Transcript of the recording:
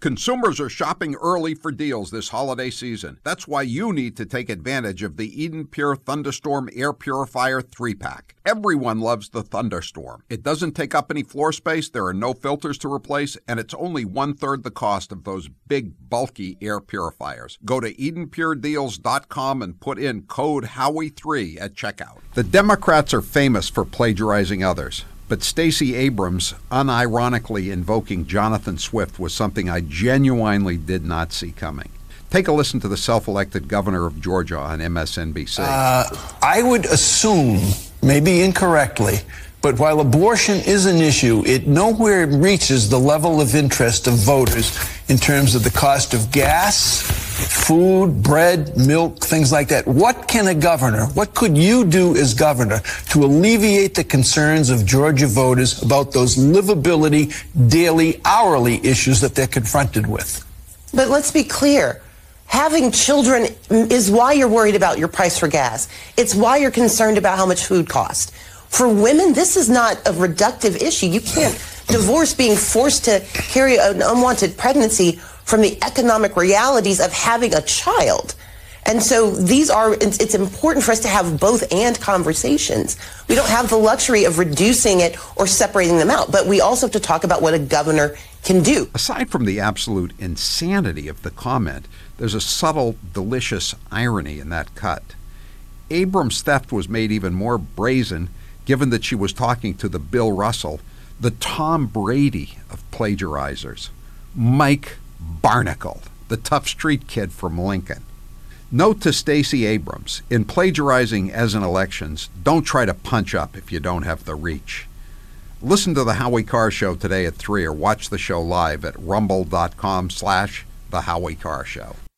Consumers are shopping early for deals this holiday season. That's why you need to take advantage of the Eden Pure Thunderstorm Air Purifier 3-pack. Everyone loves the Thunderstorm. It doesn't take up any floor space, there are no filters to replace, and it's only 1/3 the cost of those big, bulky air purifiers. Go to EdenPureDeals.com and put in code Howie3 at checkout. The Democrats are famous for plagiarizing others. But Stacey Abrams unironically invoking Jonathan Swift was something I genuinely did not see coming. Take a listen to the self-elected governor of Georgia on MSNBC. I would assume, maybe incorrectly, but while abortion is an issue, it nowhere reaches the level of interest of voters in terms of the cost of gas, food, bread, milk, things like that. What could you do as governor to alleviate the concerns of Georgia voters about those livability, daily, hourly issues that they're confronted with? But let's be clear. Having children is why you're worried about your price for gas. It's why you're concerned about how much food costs. For women, this is not a reductive issue. You can't divorce being forced to carry an unwanted pregnancy from the economic realities of having a child. And so it's important for us to have both and conversations. We don't have the luxury of reducing it or separating them out, but we also have to talk about what a governor can do. Aside from the absolute insanity of the comment, there's a subtle, delicious irony in that cut. Abrams' theft was made even more brazen given that she was talking to the Bill Russell, the Tom Brady of plagiarizers, Mike Barnacle, the tough street kid from Lincoln. Note to Stacey Abrams, in plagiarizing as in elections, don't try to punch up if you don't have the reach. Listen to The Howie Carr Show today at 3 or watch the show live at rumble.com/The Howie Carr Show.